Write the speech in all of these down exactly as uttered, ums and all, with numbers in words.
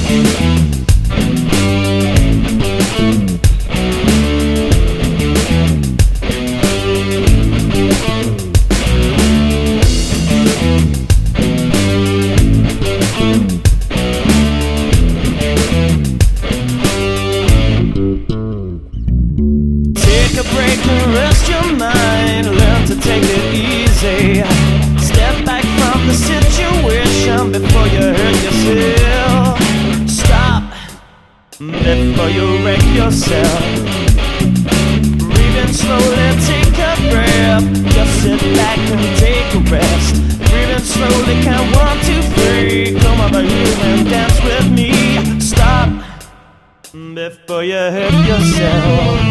Take a break and rest your mind. Learn to take it easy. Step back from the situation before you hurt yourself. Stop before you wreck yourself. Breathe in slowly, take a breath. Just sit back and take a rest. Breathe in slowly, count one, two, three. Come over here and dance with me. Stop before you hurt yourself.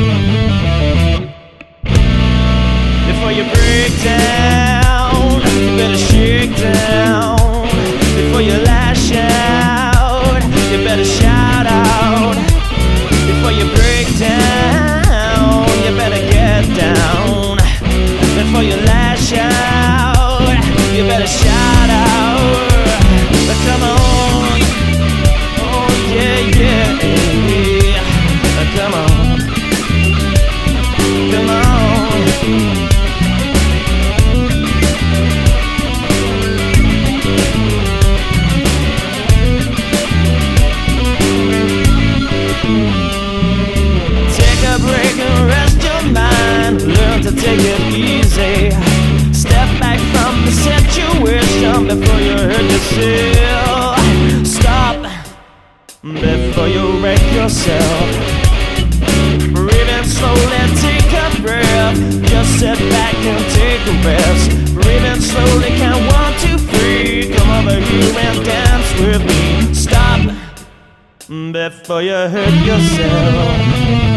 Before you break down, you better shake down. Before you lash out, you better shout out. Before you break down, you better get down. Before you lash out, you better shout out. But come on, oh yeah, yeah, yeah. Come on, come on. Learn to take it easy. Step back from the situation before you hurt yourself. Stop before you wreck yourself. Breathe in slowly, take a breath. Just sit back and take a rest. Breathe in slowly, count one, two, three. Come over here and dance with me. Stop before you hurt yourself.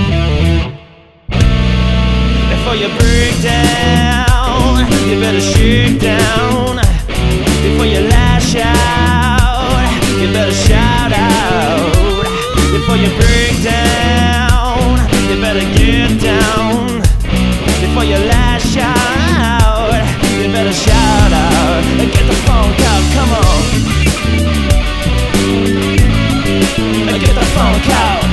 Before you break down, you better shake down. Before you lash out, you better shout out. Before you break down, you better get down. Before you lash out, you better shout out. Get the funk out, come on. Get the funk out.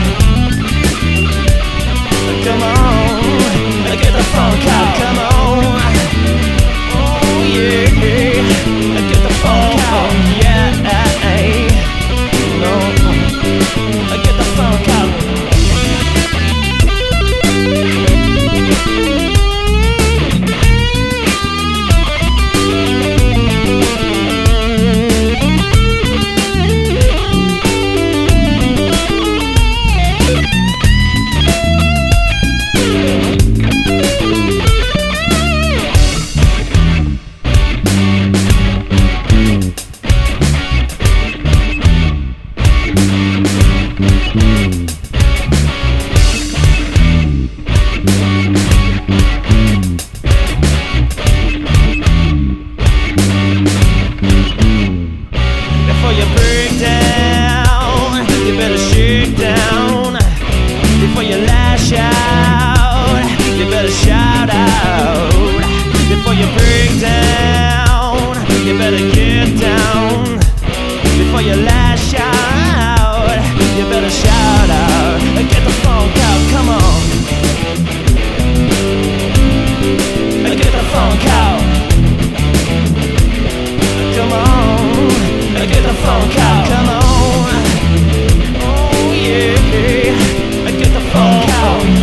Come on. Get the funk out, come on. Oh yeah, get the funk out, yeah. No, get the funk out. Before you break down, you better shake down. Before you lash out, you better shout out. Before you break down, you better get down. Before you lash out, you better shout out. Get the funk out, come on. Get the funk out. Come on. Get the funk out, come on. Oh yeah, get the funk out.